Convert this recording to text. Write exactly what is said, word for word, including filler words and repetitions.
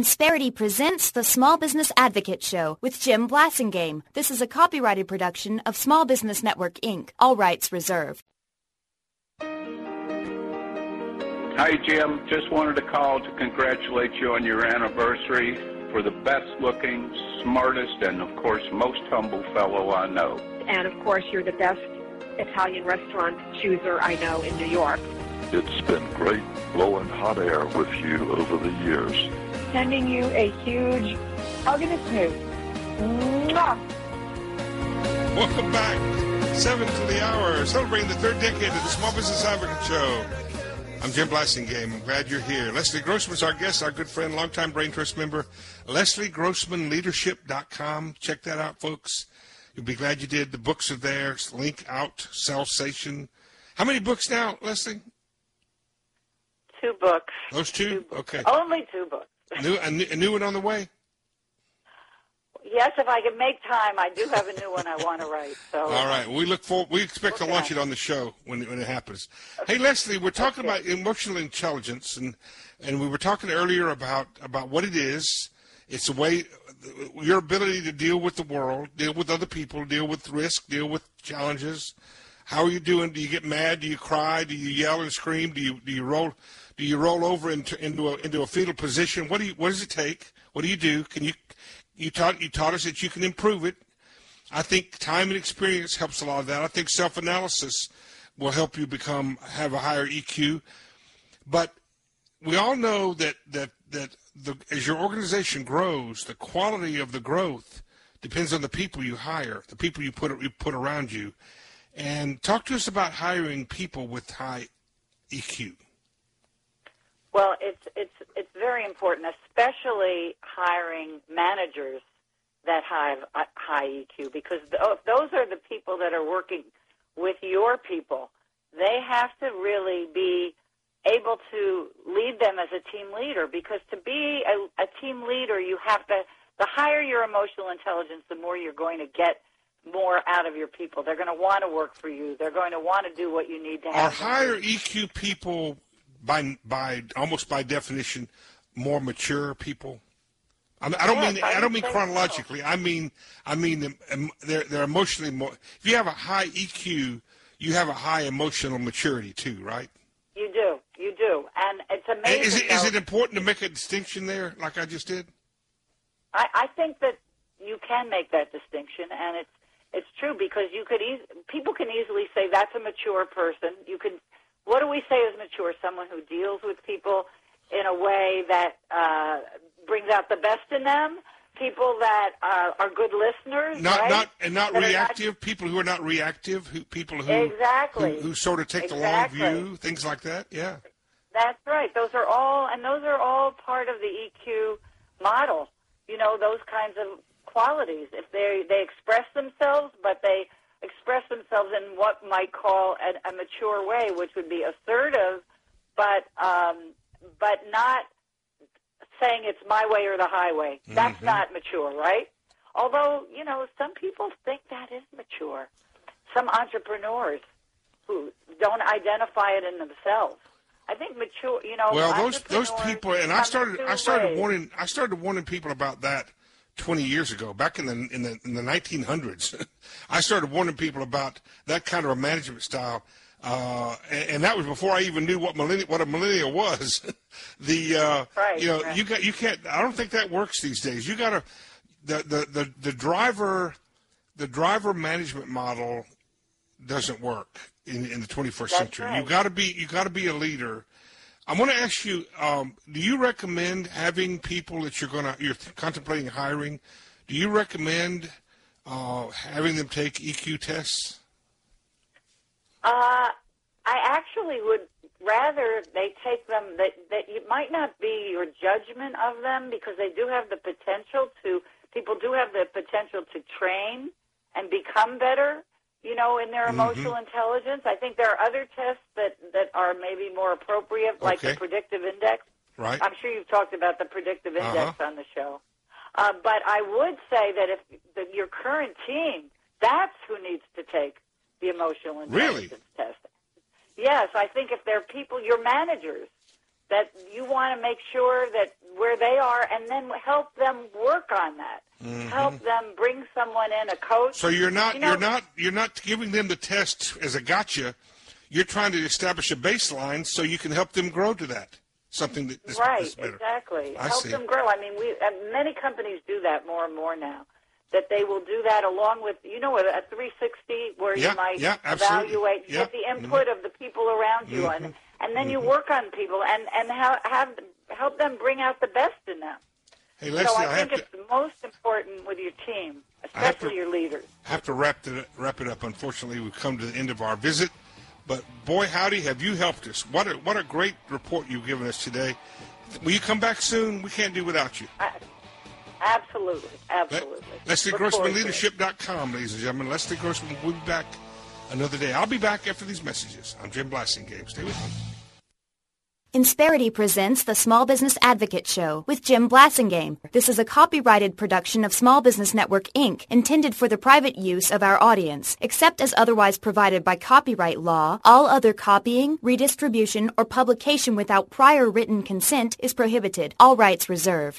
Insperity presents the Small Business Advocate Show with Jim Blasingame. This is a copyrighted production of Small Business Network, Incorporated. All rights reserved. Hi, Jim. Just wanted to call to congratulate you on your anniversary. For the best-looking, smartest, and, of course, most humble fellow I know. And, of course, you're the best Italian restaurant chooser I know in New York. It's been great blowing hot air with you over the years. Sending you a huge hug and a smooch. Mwah! Welcome back. Seven to the hour, celebrating the third decade of the Small Business Advocate Show. I'm Jim Blasingame. I'm glad you're here. Leslie Grossman's our guest, our good friend, longtime Brain Trust member. Leslie Grossman Leadership dot com. Check that out, folks. You'll be glad you did. The books are there. Link out, Salsation. How many books now, Leslie? Two books. Those two? two books. Okay. Only two books. New, a, new, a new one on the way? Yes, if I can make time, I do have a new one I want to write. So. All right. We look forward. We expect to launch it on the show when when it happens. Okay. Hey, Leslie, we're talking okay. about emotional intelligence, and and we were talking earlier about about what it is. It's a way, your ability to deal with the world, deal with other people, deal with risk, deal with challenges. How are you doing? Do you get mad? Do you cry? Do you yell and scream? Do you do you roll? Do you roll over into into a into a fetal position? What do you? What does it take? What do you do? Can you? You taught you taught us that you can improve it. I think time and experience helps a lot of that. I think self-analysis will help you become have a higher E Q. But we all know that that that the, as your organization grows, the quality of the growth depends on the people you hire, the people you put you put around you. And talk to us about hiring people with high E Q. Well, it's it's it's very important, especially hiring managers that have a high E Q, because those are the people that are working with your people. They have to really be able to lead them as a team leader, because to be a, a team leader, you have to, the higher your emotional intelligence, the more you're going to get more out of your people. They're going to want to work for you. They're going to want to do what you need to have. Are higher E Q people, by by almost by definition, more mature people? I, mean, I don't yes, mean I, I don't mean chronologically. So. I mean I mean they're they're emotionally more. If you have a high E Q, you have a high emotional maturity too, right? You do, you do, and it's amazing. And is it though, is it important to make a distinction there, like I just did? I, I think that you can make that distinction, and it's it's true, because you could e- people can easily say that's a mature person. You can. What do we say is mature? Someone who deals with people in a way that uh, brings out the best in them. People that uh, are good listeners, not right? not and not that reactive. Not... People who are not reactive. Who people who exactly who, who sort of take exactly. the long view. Things like that. Yeah. That's right. Those are all, and those are all part of the E Q model. You know, those kinds of qualities. If they they express themselves, but they express themselves in what might call a, a mature way, which would be assertive, but um, but not saying it's my way or the highway. That's mm-hmm. not mature, right? Although, you know, some people think that is mature. Some entrepreneurs who don't identify it in themselves. I think mature, you know. Well, those those people, and I started I started ways. warning I started warning people about that twenty years ago, back in the in the in the nineteen hundreds. I started warning people about that kind of a management style, uh, and, and that was before I even knew what millennial what a millennial was. the uh, right, you know right. you got you can't. I don't think that works these days. You got to the, the the the driver the driver management model doesn't work in in the twenty-first That's century. right. You got to be you got to be a leader. I want to ask you: um, do you recommend having people that you're going to you're contemplating hiring? Do you recommend uh, having them take E Q tests? Uh, I actually would rather they take them. That that it might not be your judgment of them, because they do have the potential to. People do have the potential to train and become better, you know, in their emotional mm-hmm. intelligence. I think there are other tests that, that are maybe more appropriate, like okay. the predictive index. Right. I'm sure you've talked about the predictive index uh-huh. on the show. Uh, but I would say that if the, your current team, that's who needs to take the emotional intelligence really? test. Yes, I think if they're people, your managers, that you want to make sure that where they are, and then help them work on that. Mm-hmm. Help them bring someone in, a coach. So you're not you know, you're not you're not giving them the test as a gotcha. You're trying to establish a baseline so you can help them grow to that. Something that is, right, is better. Exactly. I help see. them grow. I mean, we uh, many companies do that more and more now. That they will do that along with, you know, a, a three sixty where yeah, you might yeah, evaluate, yeah. get the input mm-hmm. of the people around you, mm-hmm. and and then mm-hmm. you work on people and and have, have help them bring out the best in them. Hey, Leslie, so I, I think have it's to, most important with your team, especially to, your leaders. I have to wrap it wrap it up. Unfortunately, we've come to the end of our visit, but boy, howdy, have you helped us! What a what a great report you've given us today. Will you come back soon? We can't do without you. I, absolutely, absolutely. Leslie Grossman Leadership dot com, ladies and gentlemen. Leslie Grossman will be back another day. I'll be back after these messages. I'm Jim Blasingame. Stay with me. Insperity presents the Small Business Advocate Show with Jim Blasingame. This is a copyrighted production of Small Business Network, Incorporated, intended for the private use of our audience. Except as otherwise provided by copyright law, all other copying, redistribution, or publication without prior written consent is prohibited. All rights reserved.